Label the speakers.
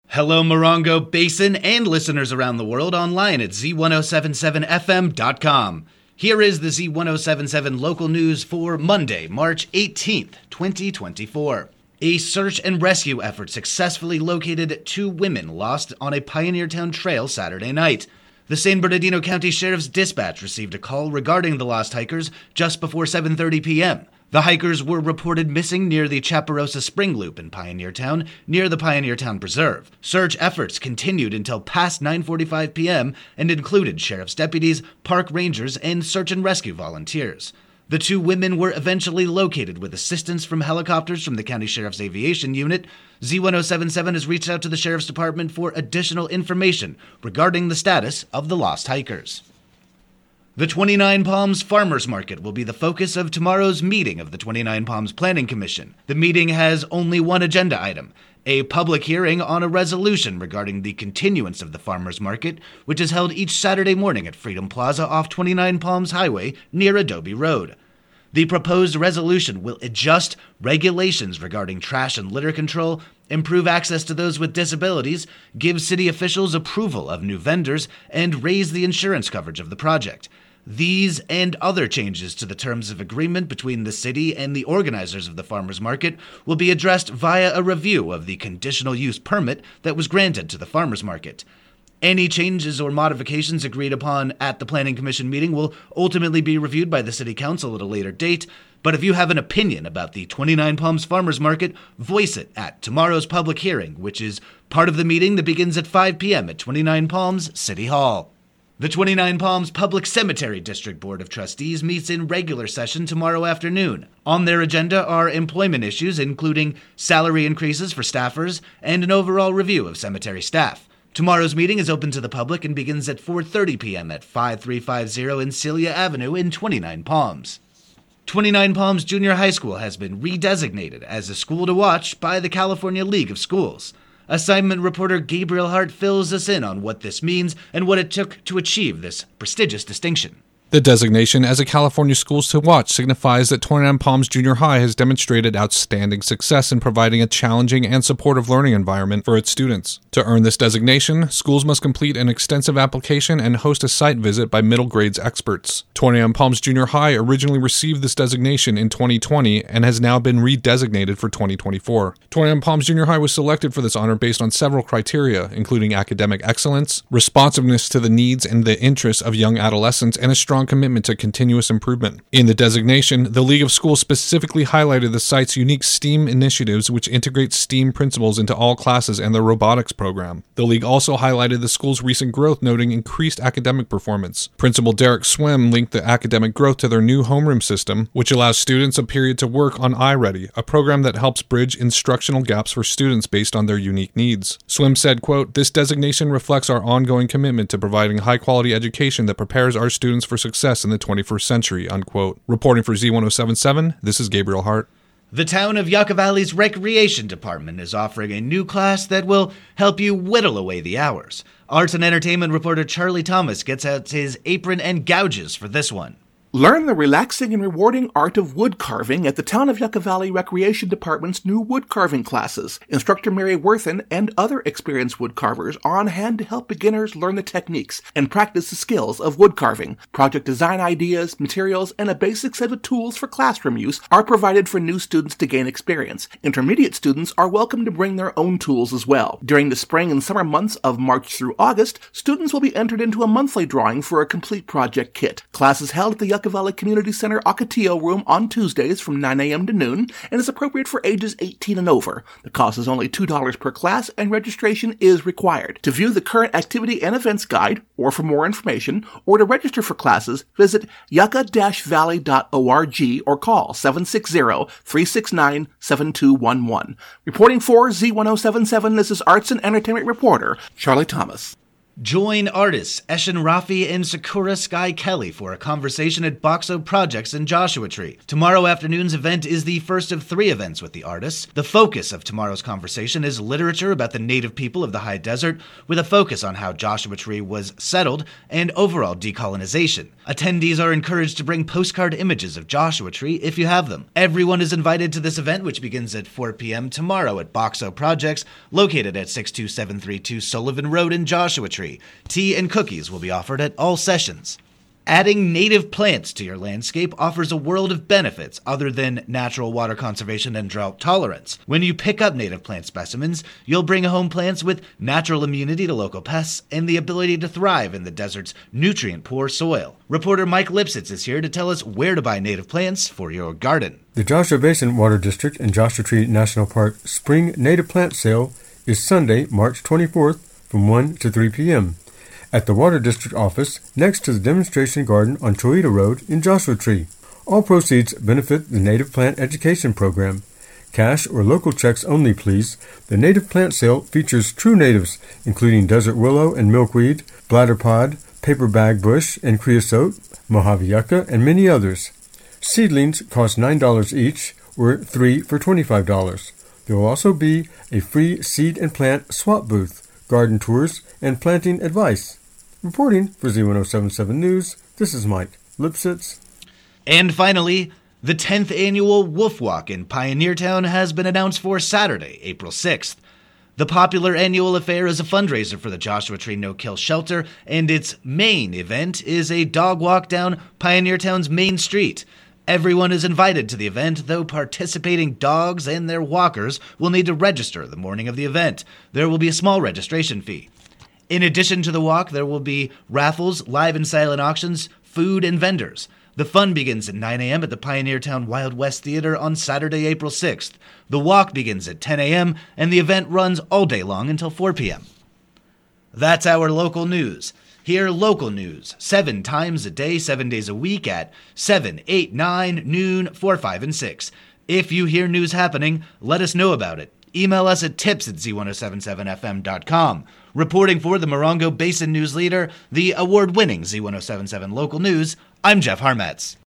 Speaker 1: Hello, Morongo Basin and listeners around the world online at z1077fm.com. Here is the Z1077 local news for Monday, March 18th, 2024. A search and rescue effort successfully located 2 women lost on a Pioneertown trail Saturday night. The San Bernardino County Sheriff's Dispatch received a call regarding the lost hikers just before 7:30 p.m. The hikers were reported missing near the Chaparosa Spring Loop in Pioneertown, near the Pioneertown Preserve. Search efforts continued until past 9:45 p.m. and included sheriff's deputies, park rangers, and search and rescue volunteers. The 2 women were eventually located with assistance from helicopters from the County Sheriff's Aviation Unit. Z1077 has reached out to the Sheriff's Department for additional information regarding the status of the lost hikers. The 29 Palms Farmers Market will be the focus of tomorrow's meeting of the 29 Palms Planning Commission. The meeting has only one agenda item, a public hearing on a resolution regarding the continuance of the farmers market, which is held each Saturday morning at Freedom Plaza off 29 Palms Highway near Adobe Road. The proposed resolution will adjust regulations regarding trash and litter control, improve access to those with disabilities, give city officials approval of new vendors, and raise the insurance coverage of the project. These and other changes to the terms of agreement between the city and the organizers of the farmers market will be addressed via a review of the conditional use permit that was granted to the farmers market. Any changes or modifications agreed upon at the Planning Commission meeting will ultimately be reviewed by the City Council at a later date, but if you have an opinion about the 29 Palms Farmers Market, voice it at tomorrow's public hearing, which is part of the meeting that begins at 5 p.m. at 29 Palms City Hall. The 29 Palms Public Cemetery District Board of Trustees meets in regular session tomorrow afternoon. On their agenda are employment issues, including salary increases for staffers and an overall review of cemetery staff. Tomorrow's meeting is open to the public and begins at 4:30 p.m. at 5350 Encilia Avenue in 29 Palms. 29 Palms Junior High School has been redesignated as a school to watch by the California League of Schools. Assignment reporter Gabriel Hart fills us in on what this means and what it took to achieve this prestigious distinction.
Speaker 2: The designation as a California Schools to Watch signifies that 29 Palms Junior High has demonstrated outstanding success in providing a challenging and supportive learning environment for its students. To earn this designation, schools must complete an extensive application and host a site visit by middle grades experts. 29 Palms Junior High originally received this designation in 2020 and has now been redesignated for 2024. 29 Palms Junior High was selected for this honor based on several criteria, including academic excellence, responsiveness to the needs and the interests of young adolescents, and a strong commitment to continuous improvement. In the designation, the League of Schools specifically highlighted the site's unique STEAM initiatives, which integrate STEAM principles into all classes and the robotics program. The League also highlighted the school's recent growth, noting increased academic performance. Principal Derek Swim linked the academic growth to their new homeroom system, which allows students a period to work on iReady, a program that helps bridge instructional gaps for students based on their unique needs. Swim said, quote, "This designation reflects our ongoing commitment to providing high-quality education that prepares our students for success in the 21st century," unquote. Reporting for Z1077, this is Gabriel Hart.
Speaker 1: The town of Yucca Valley's Recreation Department is offering a new class that will help you whittle away the hours. Arts and entertainment reporter Charlie Thomas gets out his apron and gouges for this one.
Speaker 3: Learn the relaxing and rewarding art of wood carving at the Town of Yucca Valley Recreation Department's new wood carving classes. Instructor Mary Worthen and other experienced wood carvers are on hand to help beginners learn the techniques and practice the skills of wood carving. Project design ideas, materials, and a basic set of tools for classroom use are provided for new students to gain experience. Intermediate students are welcome to bring their own tools as well. During the spring and summer months of March through August, students will be entered into a monthly drawing for a complete project kit. Classes held at the Yucca Valley Community Center Ocotillo Room on Tuesdays from 9 a.m. to noon and is appropriate for ages 18 and over. The cost is only $2 per class and registration is required. To view the current activity and events guide, or for more information, or to register for classes, visit yucca-valley.org or call 760-369-7211. Reporting for Z1077, this is Arts and Entertainment reporter Charlie Thomas.
Speaker 1: Join artists Eshin Rafi and Sakura Sky Kelly for a conversation at Boxo Projects in Joshua Tree. Tomorrow afternoon's event is the first of 3 events with the artists. The focus of tomorrow's conversation is literature about the native people of the high desert, with a focus on how Joshua Tree was settled and overall decolonization. Attendees are encouraged to bring postcard images of Joshua Tree if you have them. Everyone is invited to this event, which begins at 4 p.m. tomorrow at Boxo Projects, located at 62732 Sullivan Road in Joshua Tree. Tea and cookies will be offered at all sessions. Adding native plants to your landscape offers a world of benefits other than natural water conservation and drought tolerance. When you pick up native plant specimens, you'll bring home plants with natural immunity to local pests and the ability to thrive in the desert's nutrient-poor soil. Reporter Mike Lipsitz is here to tell us where to buy native plants for your garden.
Speaker 4: The Joshua Basin Water District and Joshua Tree National Park Spring Native Plant Sale is Sunday, March 24th from 1 to 3 p.m. at the Water District office next to the Demonstration Garden on Choita Road in Joshua Tree. All proceeds benefit the Native Plant Education Program. Cash or local checks only, please. The Native Plant Sale features true natives, including desert willow and milkweed, bladderpod, paper bag bush and creosote, Mojave yucca, and many others. Seedlings cost $9 each, or 3 for $25. There will also be a free seed and plant swap booth, garden tours, and planting advice. Reporting for Z1077 News, this is Mike Lipsitz.
Speaker 1: And finally, the 10th annual Wolf Walk in Pioneertown has been announced for Saturday, April 6th. The popular annual affair is a fundraiser for the Joshua Tree No-Kill Shelter, and its main event is a dog walk down Pioneertown's main street. Everyone is invited to the event, though participating dogs and their walkers will need to register the morning of the event. There will be a small registration fee. In addition to the walk, there will be raffles, live and silent auctions, food, and vendors. The fun begins at 9 a.m. at the Pioneertown Wild West Theater on Saturday, April 6th. The walk begins at 10 a.m., and the event runs all day long until 4 p.m. That's our local news. Hear local news 7 times a day, 7 days a week at 7, 8, 9, noon, 4, 5, and 6. If you hear news happening, let us know about it. Email us at tips@z1077fm.com. Reporting for the Morongo Basin News Leader, the award-winning Z1077 Local News, I'm Jeff Harmetz.